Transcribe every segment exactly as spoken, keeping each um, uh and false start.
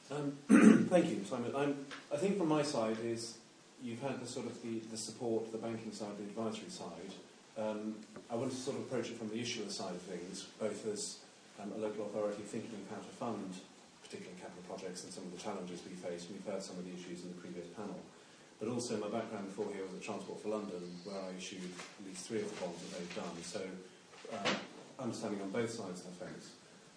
Um, thank you, Simon. I'm, I think from my side is you've had the sort of the, the support, the banking side, the advisory side. Um, I want to sort of approach it from the issuer side of things, both as um, a local authority thinking of how to fund particular capital projects and some of the challenges we face. We've heard some of the issues in the previous panel. But also my background before here was at Transport for London, where I issued at least three of the bonds that they've done. So um, understanding on both sides of the fence.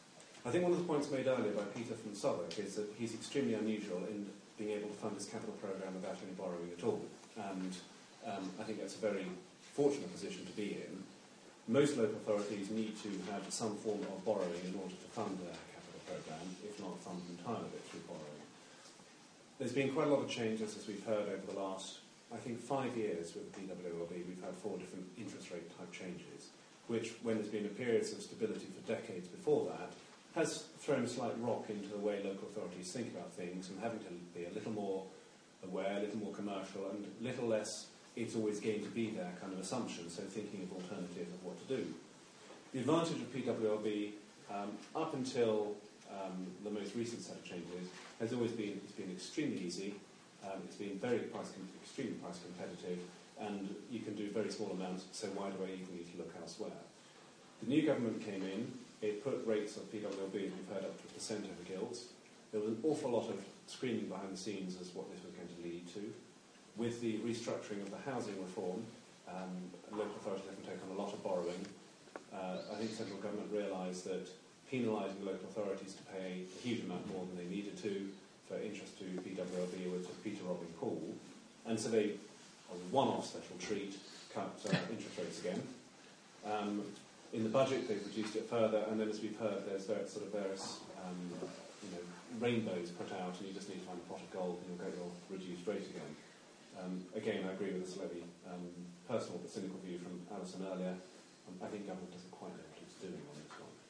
I think one of the points made earlier by Peter from Southwark is that he's extremely unusual in being able to fund his capital programme without any borrowing at all. And um, I think that's a very fortunate position to be in. Most local authorities need to have some form of borrowing in order to fund their capital programme, if not fund entirely of it through borrowing. There's been quite a lot of changes, as we've heard, over the last, I think, five years with the P W L B. We've had four different interest rate type changes, which, when there's been a period of stability for decades before that, has thrown a slight rock into the way local authorities think about things and having to be a little more aware, a little more commercial, and a little less it's always going to be there kind of assumption, so thinking of alternative of what to do. The advantage of P W L B, um, up until um, the most recent set of changes, has always been it's been extremely easy, um, it's been very price com- extremely price competitive, and you can do very small amounts, so why do I even need to look elsewhere? The new government came in. It put rates of P W L B, as we've heard, up to a percent over gilts. There was an awful lot of screaming behind the scenes as what this was going to lead to. With the restructuring of the housing reform, um, local authorities have taken on a lot of borrowing. Uh, I think central government realised that penalising local authorities to pay a huge amount more than they needed to for interest to P W L B was a Peter robbing pool. And so they, on a one-off special treat, cut uh, interest rates again. Um, In the budget, they've reduced it further, and then, as we've heard, there's various, sort of various um, you know, rainbows put out, and you just need to find a pot of gold, and you'll get your reduced rate again. Um, again, I agree with a slightly um, personal but cynical view from Alison earlier. Um, I think government doesn't quite know what it's doing on this one.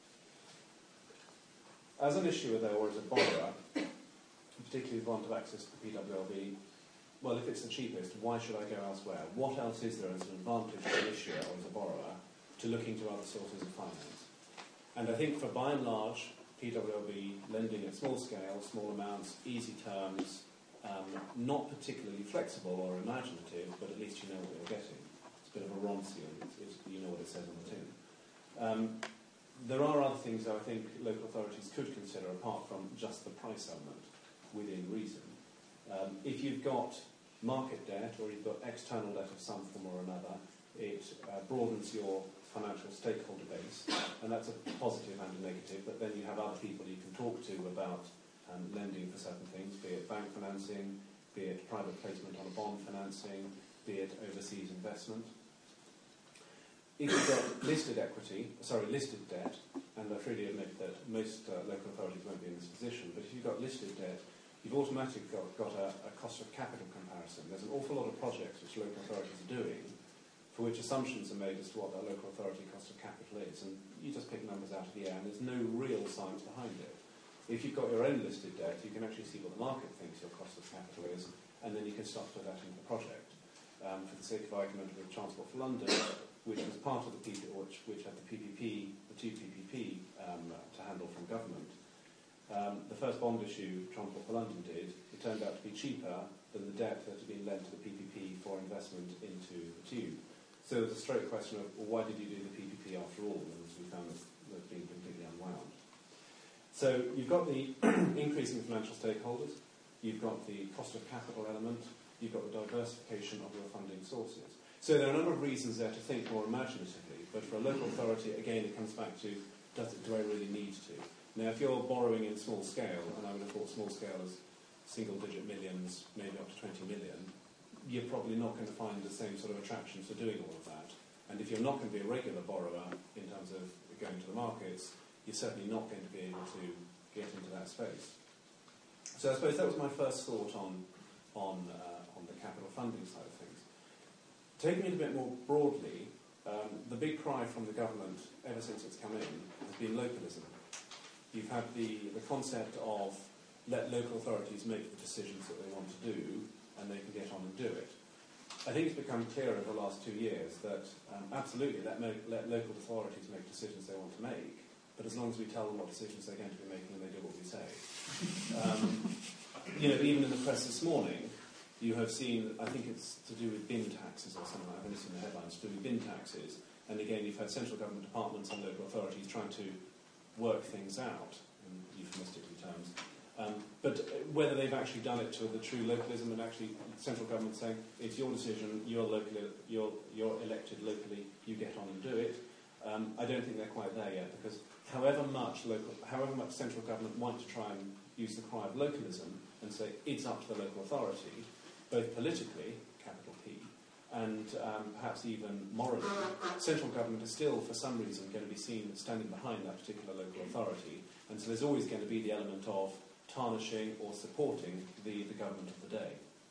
As an issuer, though, or as a borrower, particularly if you want to access the P W L B, well, if it's the cheapest, why should I go elsewhere? What else is there as an advantage for an issuer or as a borrower to looking to other sources of finance? And I think for by and large, P W L B lending at small scale, small amounts, easy terms, um, not particularly flexible or imaginative, but at least you know what you're getting. It's a bit of a Ronsian, it's, it's, you know what it says on the tin. Um, there are other things that I think local authorities could consider apart from just the price element within reason. Um, if you've got market debt or you've got external debt of some form or another, it uh, broadens your financial stakeholder base, and that's a positive and a negative, but then you have other people you can talk to about um, lending for certain things, be it bank financing, be it private placement on a bond financing, be it overseas investment. If you've got listed equity, sorry, listed debt, and I freely admit that most uh, local authorities won't be in this position, but if you've got listed debt, you've automatically got, got a, a cost of capital comparison. There's an awful lot of projects which local authorities are doing for which assumptions are made as to what that local authority cost of capital is, and you just pick numbers out of the air, and there's no real science behind it. If you've got your own listed debt, you can actually see what the market thinks your cost of capital is, and then you can start to put that into the project. Um, for the sake of argument with Transport for London, which was part of the P P P, which, which had the P P P, the two P P P um, to handle from government, um, the first bond issue Transport for London did, it turned out to be cheaper than the debt that had been lent to the P P P for investment into the tube. So it was a straight question of, well, why did you do the P P P after all? And as we found, that's been completely unwound. So you've got the increase in financial stakeholders, you've got the cost of capital element, you've got the diversification of your funding sources. So there are a number of reasons there to think more imaginatively, but for a local authority, again, it comes back to, does it, do I really need to? Now, if you're borrowing in small scale, and I would have thought small scale is single-digit millions, maybe up to twenty million, you're probably not going to find the same sort of attractions for doing all of that. And if you're not going to be a regular borrower in terms of going to the markets, you're certainly not going to be able to get into that space. So I suppose that was my first thought on, on, uh, on the capital funding side of things. Taking it a bit more broadly, um, the big cry from the government ever since it's come in has been localism. You've had the, the concept of let local authorities make the decisions that they want to do, and they can get on and do it. I think it's become clear over the last two years that um, absolutely let, mo- let local authorities make decisions they want to make, but as long as we tell them what decisions they're going to be making and they do what we say. Um, you know, even in the press this morning, you have seen, I think it's to do with bin taxes or something, I've only seen the headlines, to do with bin taxes. And again, you've had central government departments and local authorities trying to work things out, in euphemistically terms. Um, but whether they've actually done it to the true localism and actually central government saying, it's your decision, you're, locally, you're, you're elected locally, you get on and do it, um, I don't think they're quite there yet, because however much, local, however much central government want to try and use the cry of localism and say it's up to the local authority, both politically, capital P, and um, perhaps even morally, central government is still, for some reason, going to be seen standing behind that particular local authority, and so there's always going to be the element of tarnishing or supporting the, the government of the day.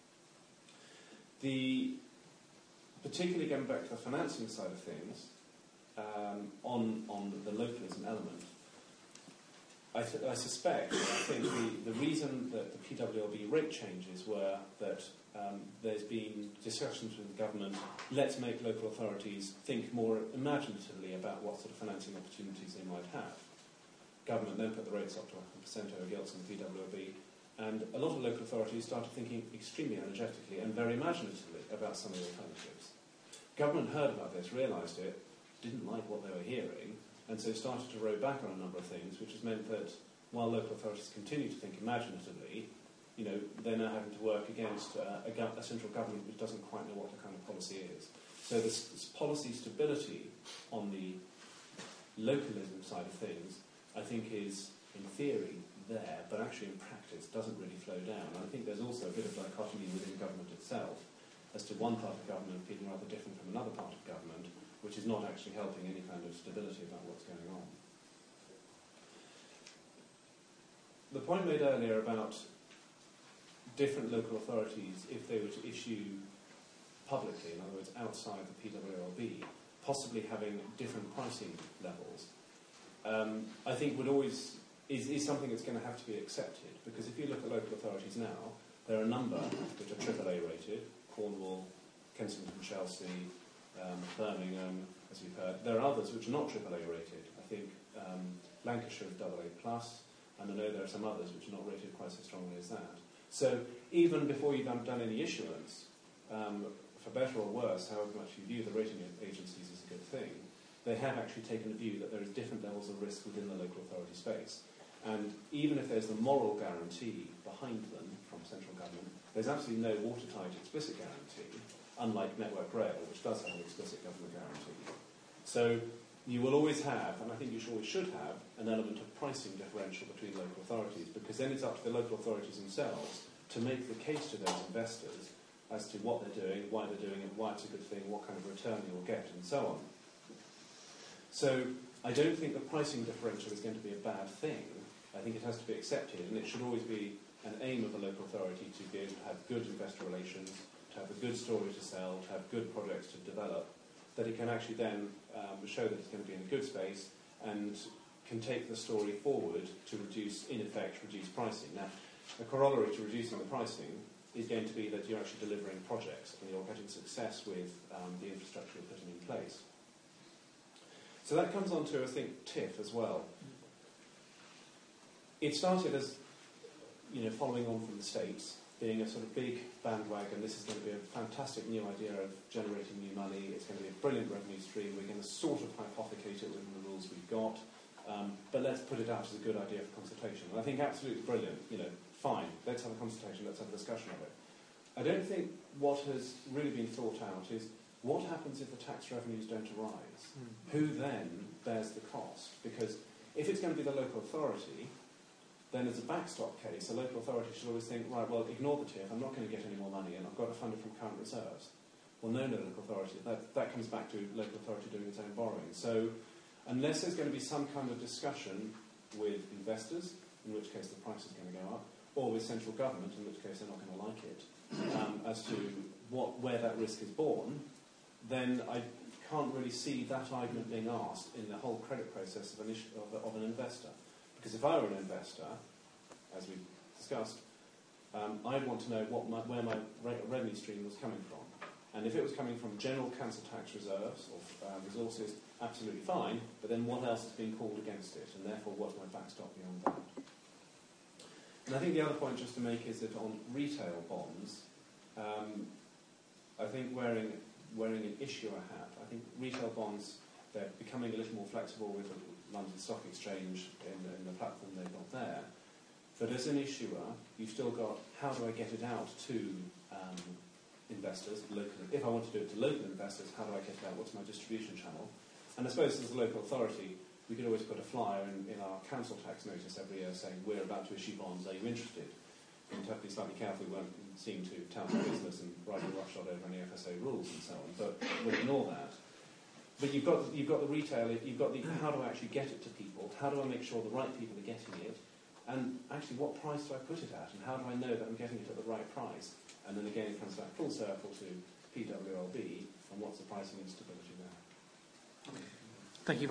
The, particularly going back to the financing side of things, um, on, on the localism element, I, th- I suspect, I think the, the reason that the P W L B rate changes were that um, there's been discussions with the government, let's make local authorities think more imaginatively about what sort of financing opportunities they might have. Government then put the rates up to one hundred percent over gilts in the P W L B, and a lot of local authorities started thinking extremely energetically and very imaginatively about some of the alternatives. Government heard about this, realised it, didn't like what they were hearing, and so started to row back on a number of things, which has meant that while local authorities continue to think imaginatively, you know, they're now having to work against uh, a, go- a central government which doesn't quite know what the kind of policy is. So this, this policy stability on the localism side of things, I think, is in theory there, but actually in practice doesn't really flow down. And I think there's also a bit of dichotomy within government itself as to one part of government feeling rather different from another part of government, which is not actually helping any kind of stability about what's going on. The point made earlier about different local authorities, if they were to issue publicly, in other words, outside the P W L B, possibly having different pricing levels, um, I think would always is, is something that's going to have to be accepted, because if you look at local authorities now, there are a number which are triple A rated, Cornwall, Kensington, Chelsea, um, Birmingham, as you've heard. There are others which are not triple A rated. I think um, Lancashire is double A plus, and I know there are some others which are not rated quite so strongly as that. So even before you've done, done any issuance, um, for better or worse, however much you view the rating agencies as a good thing, they have actually taken a view that there is different levels of risk within the local authority space. And even if there's the moral guarantee behind them from central government, there's absolutely no watertight explicit guarantee, unlike Network Rail, which does have an explicit government guarantee. So you will always have, and I think you always should have, an element of pricing differential between local authorities, because then it's up to the local authorities themselves to make the case to those investors as to what they're doing, why they're doing it, why it's a good thing, what kind of return you will get, and so on. So I don't think the pricing differential is going to be a bad thing. I think it has to be accepted, and it should always be an aim of a local authority to be able to have good investor relations, to have a good story to sell, to have good projects to develop, that it can actually then um, show that it's going to be in a good space and can take the story forward to reduce, in effect, reduce pricing. Now, a corollary to reducing the pricing is going to be that you're actually delivering projects and you're getting success with um, the infrastructure you're putting in place. So that comes on to, I think, TIF as well. It started as, you know, following on from the States, being a sort of big bandwagon. This is going to be a fantastic new idea of generating new money. It's going to be a brilliant revenue stream. We're going to sort of hypothecate it within the rules we've got, um, but let's put it out as a good idea for consultation. And I think absolutely brilliant. You know, fine. Let's have a consultation. Let's have a discussion of it. I don't think what has really been thought out is what happens if the tax revenues don't arise? Mm. Who then bears the cost? Because if it's going to be the local authority, then as a backstop case, a local authority should always think, right, well, ignore the TIF, I'm not going to get any more money and I've got to fund it from current reserves. Well, no, no local authority. That, that comes back to local authority doing its own borrowing. So unless there's going to be some kind of discussion with investors, in which case the price is going to go up, or with central government, in which case they're not going to like it, um, as to what, where that risk is borne, then I can't really see that argument being asked in the whole credit process of an, issue, of, a, of an investor. Because if I were an investor, as we discussed, um, I'd want to know what my, where my re- revenue stream was coming from. And if it was coming from general council tax reserves or uh, resources, absolutely fine, but then what else is being called against it? And therefore, what's my backstop beyond that? And I think the other point just to make is that on retail bonds, um, I think wearing wearing an issuer hat, I think retail bonds, they're becoming a little more flexible with the London Stock Exchange in, in the platform they've got there. But as an issuer, you've still got, how do I get it out to um, investors, local, if I want to do it to local investors, how do I get it out, what's my distribution channel? And I suppose as a local authority, we could always put a flyer in, in our council tax notice every year saying, we're about to issue bonds, are you interested? And have to be slightly careful we won't seem to tout our business and write a roughshod over any F S O rules and so on, but we'll ignore that. But you've got, you've got the retail, you've got the, how do I actually get it to people? How do I make sure the right people are getting it? And actually, what price do I put it at? And how do I know that I'm getting it at the right price? And then again, it comes back full circle to P W L B and what's the pricing and stability